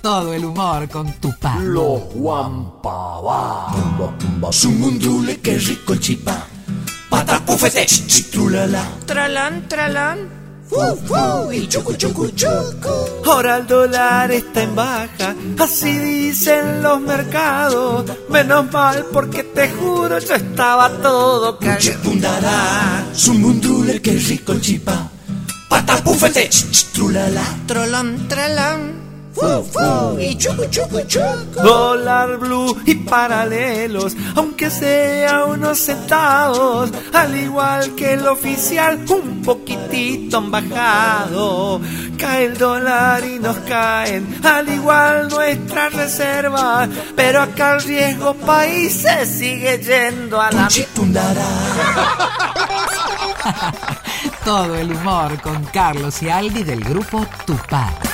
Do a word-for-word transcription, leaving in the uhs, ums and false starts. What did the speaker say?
Todo el humor con Tupá. Los Guampabá. Sumundule, qué rico el chipá. Patapufete, chitrulala. Tralán, tralán. Fu, fu, y chucu, chucu, chucu. Ahora el dólar está en baja, así dicen los mercados. Menos mal porque te juro yo estaba todo cagado. Chipundara, sumundule, qué rico el chipá. Patapufete, chitrulala. Tralán, tralán. Fu, fu, y chucu, chucu, chucu. Dólar blue y paralelos, aunque sea unos centavos, al igual que el oficial, un poquitito han bajado. Cae el dólar y nos caen, al igual nuestras reservas, pero acá el riesgo país se sigue yendo a la... Chipundara. Todo el humor con Carlos y Aldi del grupo Tupá.